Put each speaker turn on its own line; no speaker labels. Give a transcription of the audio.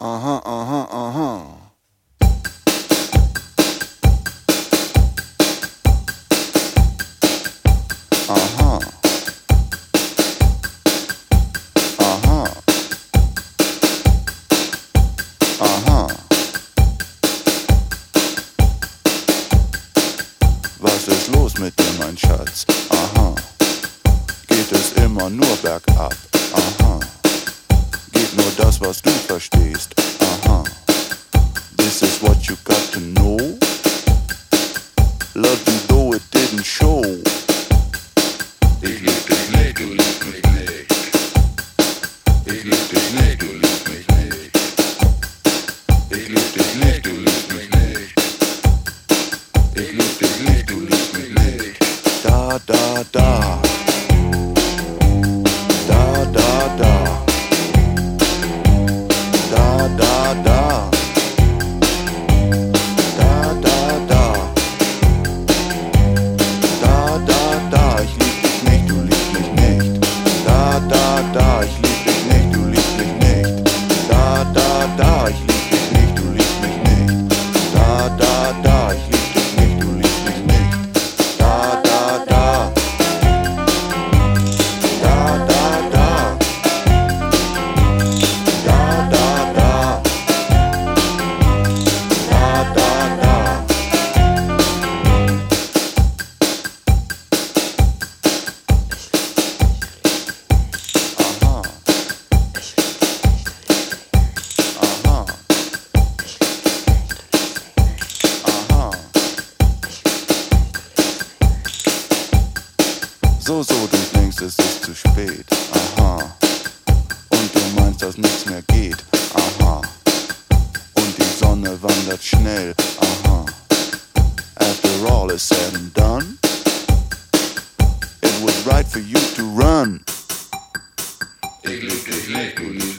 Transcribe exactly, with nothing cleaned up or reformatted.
Aha, aha, aha. Aha. Aha. Aha. Was ist los mit dir, mein Schatz? Aha. Geht es immer nur bergab? Aha. Geht nur das, was du verstehst? Aha. This is what you got to know. Love you though it didn't show. Ich lieb dich nicht, du liebst mich nicht. Ich lieb dich nicht, du liebst mich nicht. Ich lieb dich nicht, du liebst mich nicht. Ich lieb dich nicht, du liebst mich nicht. Da, da, da. Da, da, da. Da, da, da. Da, da, da. Da, da, da. Ich lieb dich nicht, du liebst mich nicht. Da, da, da. Ich lieb dich nicht, du liebst mich nicht. Da, da, da. Ich lieb dich nicht, du liebst mich nicht. Da, da, da. Ich lieb dich nicht, du liebst mich nicht. Da, da, da. Da, da, da. Da, da, da. Da, da, da. Aha. Aha. Aha. So, so, du denkst, es ist zu spät. Aha. Und du meinst, dass nichts mehr geht. Aha. Und die Sonne wandert schnell. Aha. After all is said and done, it was right for you to run. Ich lieb dich nicht, du liebst